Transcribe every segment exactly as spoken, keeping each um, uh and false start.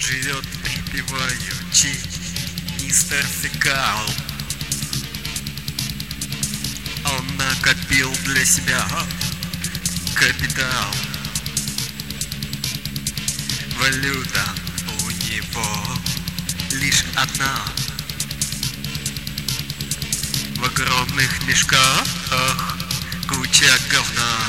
живет припеваючи мистер Фекал. Он накопил для себя капитал. Валюта у него лишь одна. В огромных мешках куча говна.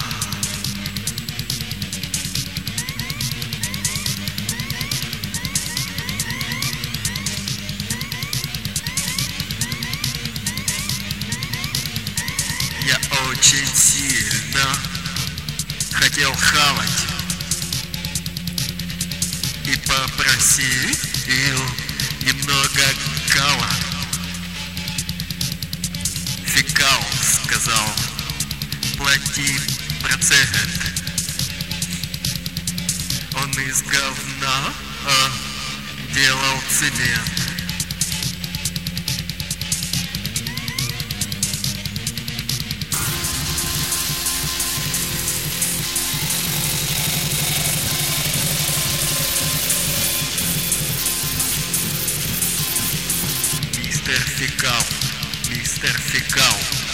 Я очень сильно хотел хавать и попросил немного кала. Фекал сказал: плати процент. Он из говна а, делал цемент. Мистер Фекал, мистер Фекал.